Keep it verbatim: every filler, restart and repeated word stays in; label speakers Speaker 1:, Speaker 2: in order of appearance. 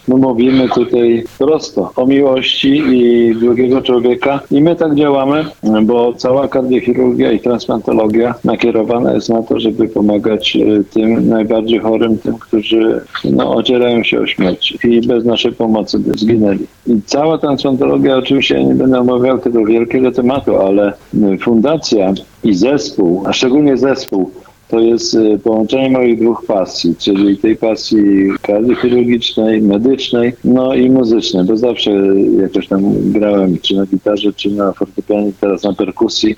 Speaker 1: My mówimy tutaj prosto o miłości i drugiego człowieka i my tak działamy, bo cała kardiochirurgia i transplantologia nakierowana jest na to, żeby pomagać tym najbardziej chorym, tym, którzy no, ocierają się o śmierć i bez naszej pomocy by zginęli. I cała transplantologia, oczywiście ja nie będę omawiał tego wielkiego tematu, ale fundacja i zespół, a szczególnie zespół, to jest połączenie moich dwóch pasji, czyli tej pasji kardiochirurgicznej, medycznej, no i muzycznej, bo zawsze jakoś tam grałem czy na gitarze, czy na fortepianie, teraz na perkusji.